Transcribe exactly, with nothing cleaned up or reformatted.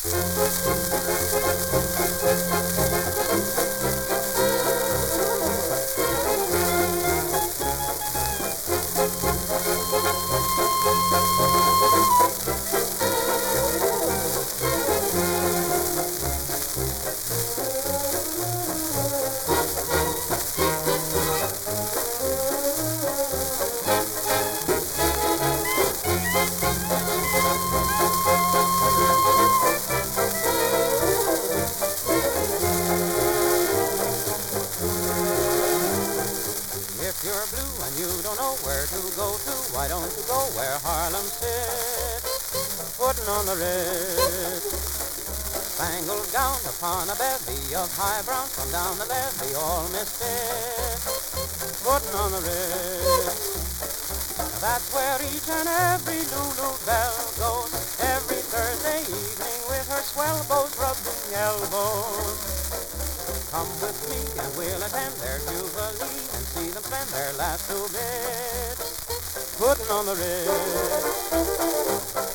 If you're blue and you don't know where to go to, why don't you go where Harlem sits, putting on the Ritz. Spangled gown upon a bevy of high brown, from down the levee, all misfits, putting on the Ritz. That's where each and every Lulu Belle goes, every Thursday evening with her swell bows rubbing elbows. Come with me and we'll attend their jubilee and see them spend their last two bits, putting on the Ritz.